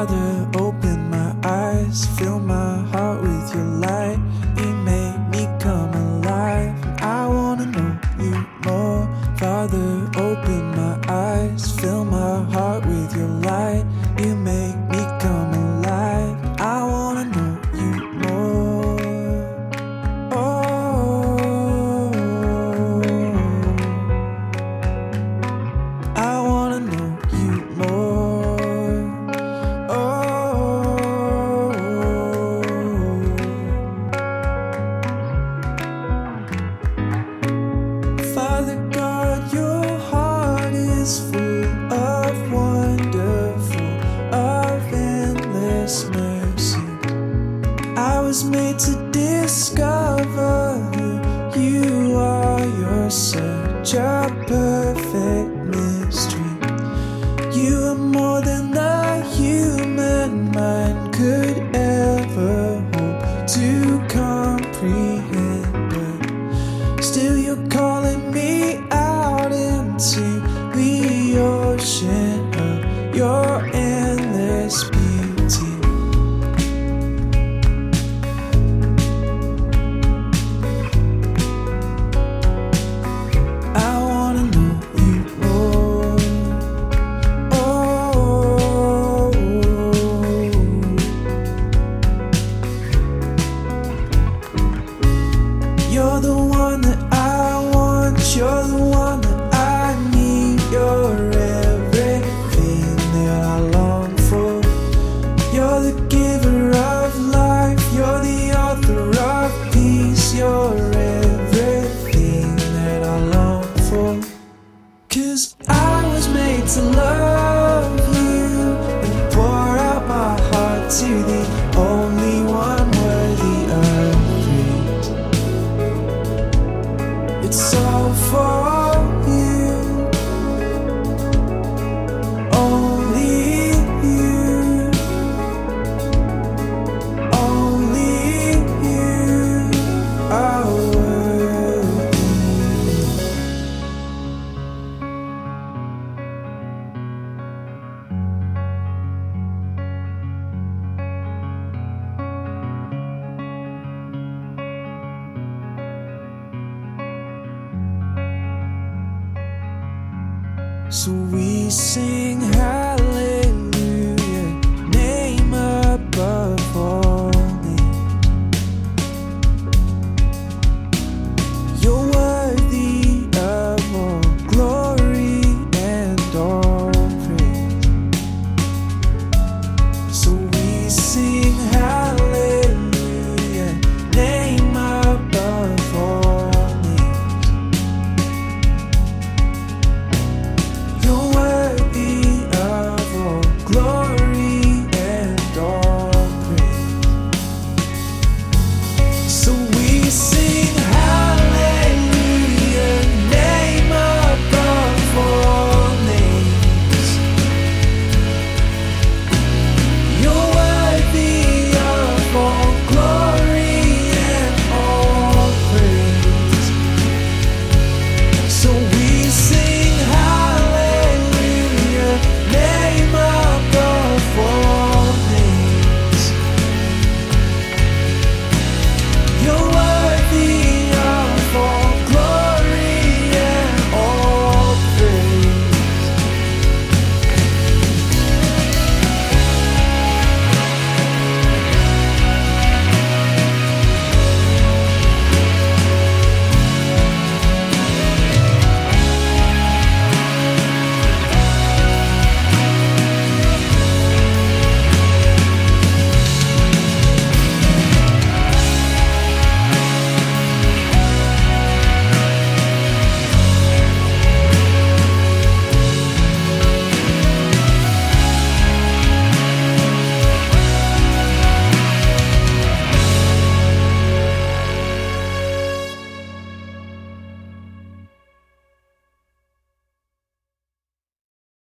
Father, open my eyes, fill my heart with your light. You make me come alive, and I wanna know you more. Father, open my eyes, fill my heart with your light. You make me come alive, and I wanna know you more. Oh, I wanna know you more. Oh, Father God, your heart is full of wonder, full of endless mercy. I was made to discover who you are. You're such a perfect mystery. You are more than the human mind could ever hope to comprehend. But still you're calling me out into the ocean of your endless beauty. I wanna know you more. Oh, you're the one that I want, you're the one that I need. You're everything that I long for. You're the giver of life, you're the author of peace. You're everything that I long for. 'Cause I was made to love you and pour out my heart to the only one worthy of praise. It's all for you, only you, only you are worthy. So we sing